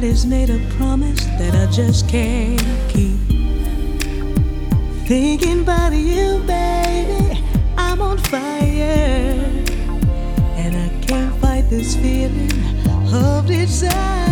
Everybody's made a promise that I just can't keep. Thinking about you, baby, I'm on fire, and I can't fight this feeling of desire.